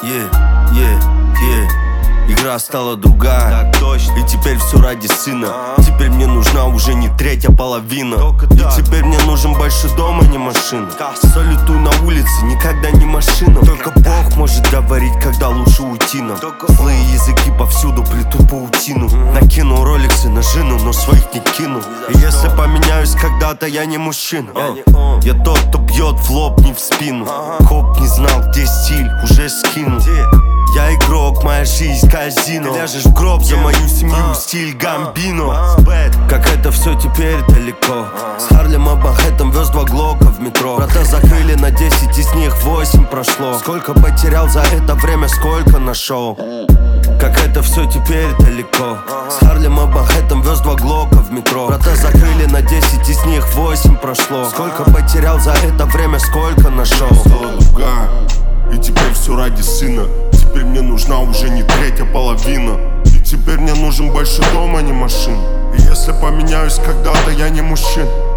Игра стала другая, так точно. И теперь все ради сына. Теперь мне нужна уже не третья половина. И теперь мне нужен большой дом, а не машина. Салютую на улице, никогда не машина. Только Бог может говорить, когда лучше уйти нам. Злые языки повсюду плетут паутину. Накину роликсы на жену, но своих не кину. И если поменяюсь когда-то, я не мужчина. Я тот, кто бьет в лоб, не в спину. Коп не знал, где стиль, уже скинул. Я игрок, моя жизнь казино. Ты ляжешь в гроб за мою семью, стиль Гамбино. Как это все теперь далеко. С Харлема Манхэттен вез 2 глока в метро. Врата закрыли на 10, из них 8 прошло. Сколько потерял за это время, сколько нашел. Как это все теперь далеко. С Харлема Манхэттен вез 2 глока в метро. Врата закрыли на 10, из них 8 прошло. Сколько потерял за это время, сколько нашел. Стала другая, и теперь все ради сына. Теперь мне нужна уже не третья половина. И теперь мне нужен большой дом, а не машина. И если поменяюсь когда-то, я не мужчина.